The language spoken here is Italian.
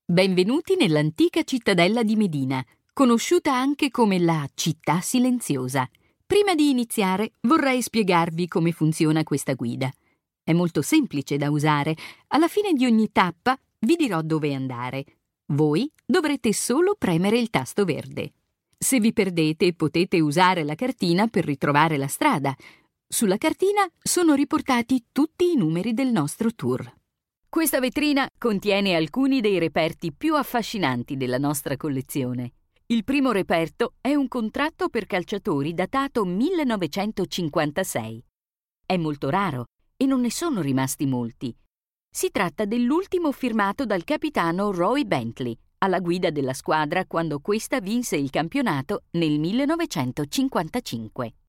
Benvenuti nell'antica cittadella di Medina, conosciuta anche come la Città Silenziosa. Prima di iniziare, vorrei spiegarvi come funziona questa guida. È molto semplice da usare. Alla fine di ogni tappa vi dirò dove andare. Voi dovrete solo premere il tasto verde. Se vi perdete, potete usare la cartina per ritrovare la strada. Sulla cartina sono riportati tutti i numeri del nostro tour. Questa vetrina contiene alcuni dei reperti più affascinanti della nostra collezione. Il primo reperto è un contratto per calciatori datato 1956. È molto raro e non ne sono rimasti molti. Si tratta dell'ultimo firmato dal capitano Roy Bentley, alla guida della squadra quando questa vinse il campionato nel 1955.